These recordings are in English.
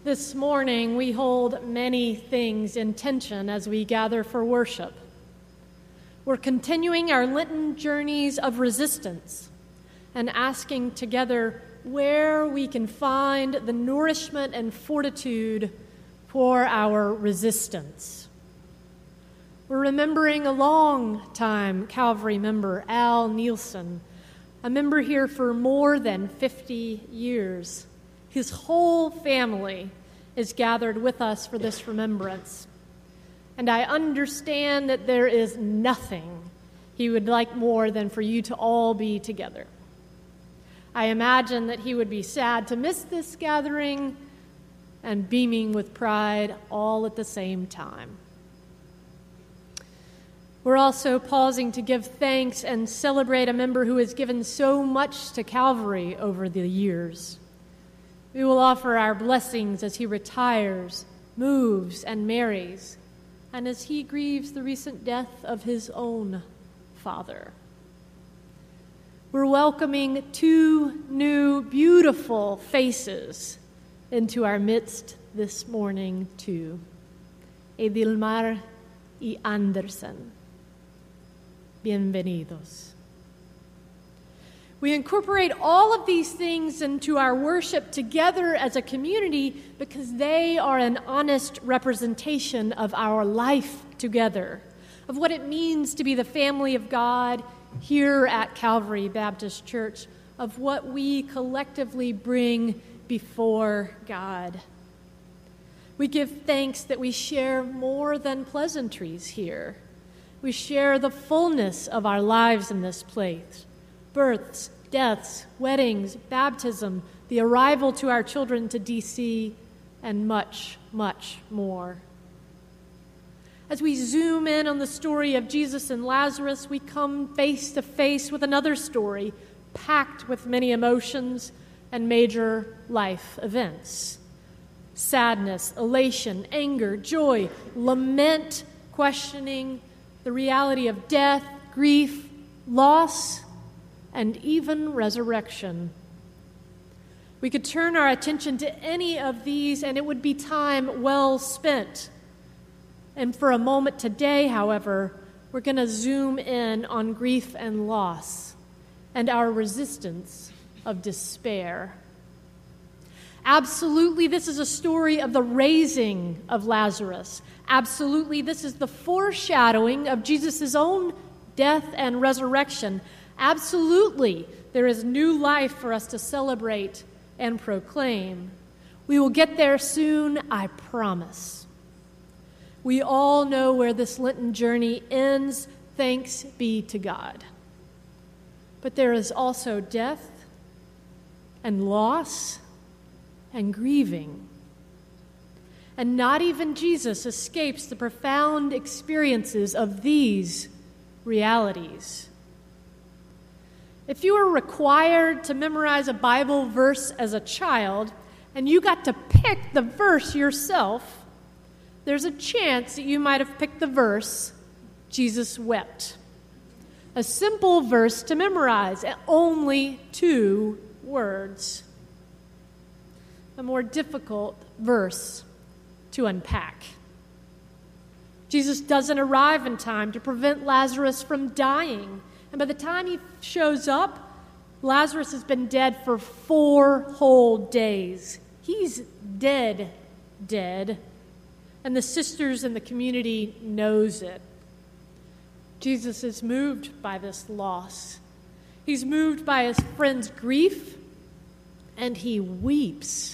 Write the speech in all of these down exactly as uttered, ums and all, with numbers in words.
This morning, we hold many things in tension as we gather for worship. We're continuing our Lenten journeys of resistance and asking together where we can find the nourishment and fortitude for our resistance. We're remembering a long-time Calvary member, Al Nielsen, a member here for more than fifty years. His whole family is gathered with us for this remembrance. And I understand that there is nothing he would like more than for you to all be together. I imagine that he would be sad to miss this gathering and beaming with pride all at the same time. We're also pausing to give thanks and celebrate a member who has given so much to Calvary over the years. We will offer our blessings as he retires, moves, and marries, and as he grieves the recent death of his own father. We're welcoming two new, beautiful faces into our midst this morning, too. Edilmar y Andersen. Bienvenidos. We incorporate all of these things into our worship together as a community because they are an honest representation of our life together, of what it means to be the family of God here at Calvary Baptist Church, of what we collectively bring before God. We give thanks that we share more than pleasantries here. We share the fullness of our lives in this place. Births, deaths, weddings, baptism, the arrival to our children to D C, and much, much more. As we zoom in on the story of Jesus and Lazarus, we come face to face with another story packed with many emotions and major life events. Sadness, elation, anger, joy, lament, questioning, the reality of death, grief, loss, and even resurrection. We could turn our attention to any of these, and it would be time well spent. And for a moment today, however, we're going to zoom in on grief and loss and our resistance of despair. Absolutely, this is a story of the raising of Lazarus. Absolutely, this is the foreshadowing of Jesus' own death and resurrection. Absolutely, there is new life for us to celebrate and proclaim. We will get there soon, I promise. We all know where this Lenten journey ends, thanks be to God. But there is also death and loss and grieving. And not even Jesus escapes the profound experiences of these realities. If you were required to memorize a Bible verse as a child, and you got to pick the verse yourself, there's a chance that you might have picked the verse, Jesus wept. A simple verse to memorize, only two words. A more difficult verse to unpack. Jesus doesn't arrive in time to prevent Lazarus from dying. And by the time he shows up, Lazarus has been dead for four whole days. He's dead, dead. And the sisters in the community knows it. Jesus is moved by this loss. He's moved by his friend's grief, and he weeps.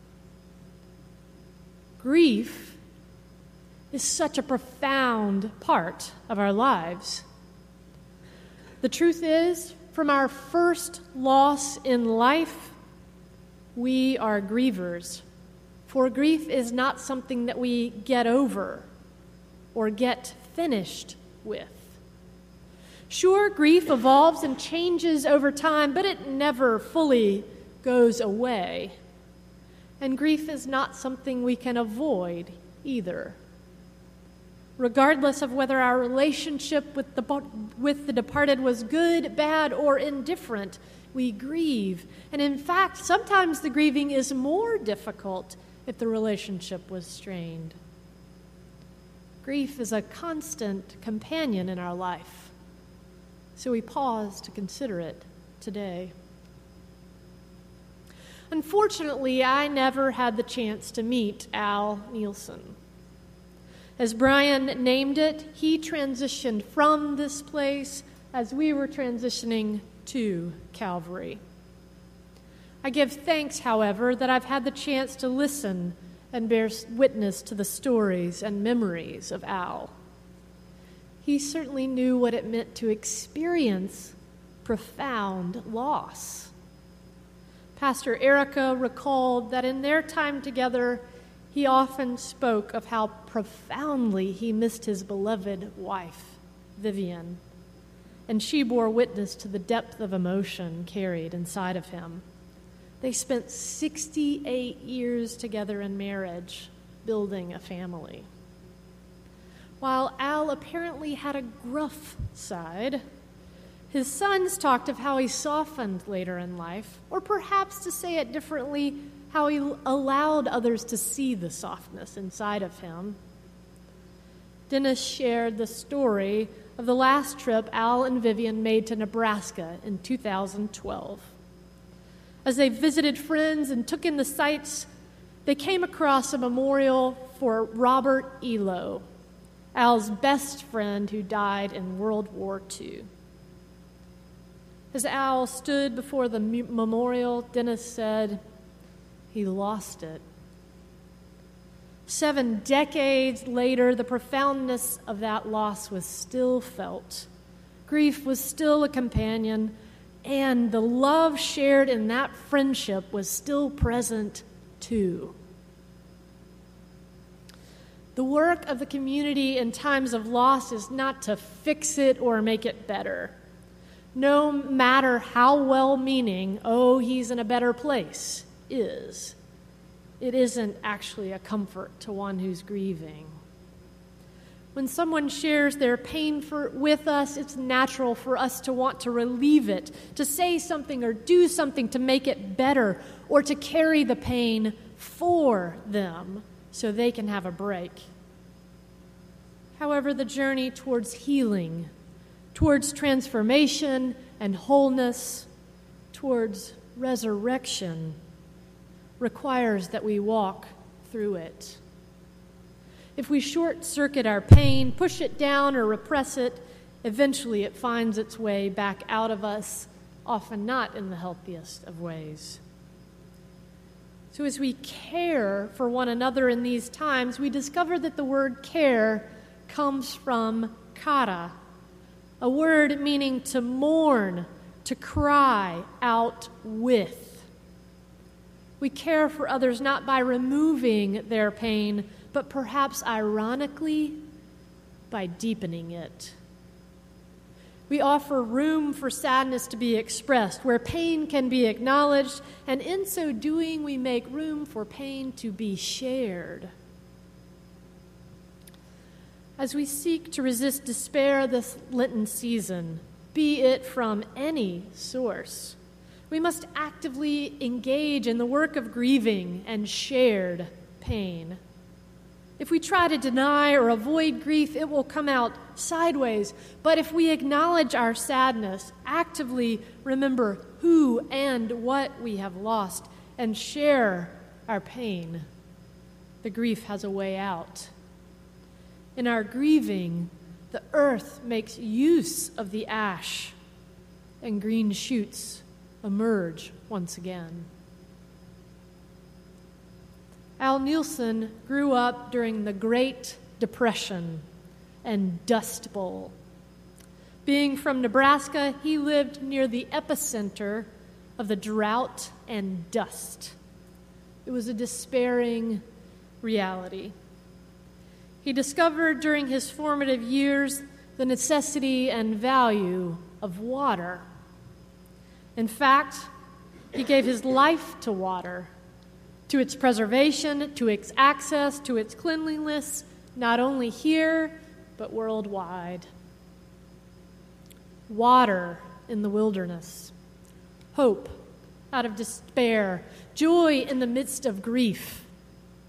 Grief is such a profound part of our lives. The truth is, from our first loss in life, we are grievers. For grief is not something that we get over or get finished with. Sure, grief evolves and changes over time, but it never fully goes away. And grief is not something we can avoid either. Regardless of whether our relationship with the, with the departed was good, bad, or indifferent, we grieve. And in fact, sometimes the grieving is more difficult if the relationship was strained. Grief is a constant companion in our life, so we pause to consider it today. Unfortunately, I never had the chance to meet Al Nielsen. As Brian named it, he transitioned from this place as we were transitioning to Calvary. I give thanks, however, that I've had the chance to listen and bear witness to the stories and memories of Al. He certainly knew what it meant to experience profound loss. Pastor Erica recalled that in their time together, he often spoke of how profoundly he missed his beloved wife, Vivian, and she bore witness to the depth of emotion carried inside of him. They spent sixty-eight years together in marriage, building a family. While Al apparently had a gruff side, his sons talked of how he softened later in life, or perhaps to say it differently, how he allowed others to see the softness inside of him. Dennis shared the story of the last trip Al and Vivian made to Nebraska in two thousand twelve. As they visited friends and took in the sights, they came across a memorial for Robert Elo, Al's best friend who died in World War Two. As Al stood before the memorial, Dennis said he lost it. Seven decades later, the profoundness of that loss was still felt. Grief was still a companion, and the love shared in that friendship was still present too. The work of the community in times of loss is not to fix it or make it better. No matter how well-meaning, oh, he's in a better place, is. It isn't actually a comfort to one who's grieving. When someone shares their pain for, with us, it's natural for us to want to relieve it, to say something or do something to make it better, or to carry the pain for them so they can have a break. However, the journey towards healing, towards transformation and wholeness, towards resurrection, requires that we walk through it. If we short-circuit our pain, push it down, or repress it, eventually it finds its way back out of us, often not in the healthiest of ways. So as we care for one another in these times, we discover that the word care comes from kara, a word meaning to mourn, to cry out with. We care for others not by removing their pain, but perhaps ironically, by deepening it. We offer room for sadness to be expressed, where pain can be acknowledged, and in so doing, we make room for pain to be shared. As we seek to resist despair this Lenten season, be it from any source, we must actively engage in the work of grieving and shared pain. If we try to deny or avoid grief, it will come out sideways. But if we acknowledge our sadness, actively remember who and what we have lost, and share our pain, the grief has a way out. In our grieving, the earth makes use of the ash, and green shoots emerge once again. Al Nielsen grew up during the Great Depression and Dust Bowl. Being from Nebraska, he lived near the epicenter of the drought and dust. It was a despairing reality. He discovered during his formative years the necessity and value of water. In fact, he gave his life to water, to its preservation, to its access, to its cleanliness, not only here, but worldwide. Water in the wilderness, hope out of despair, joy in the midst of grief,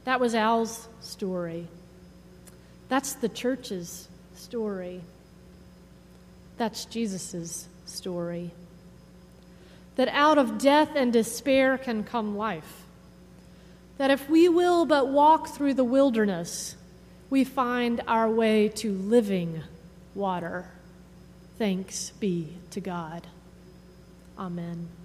That was Al's story. That's the church's story. That's Jesus' story. That out of death and despair can come life. That if we will but walk through the wilderness, we find our way to living water. Thanks be to God. Amen.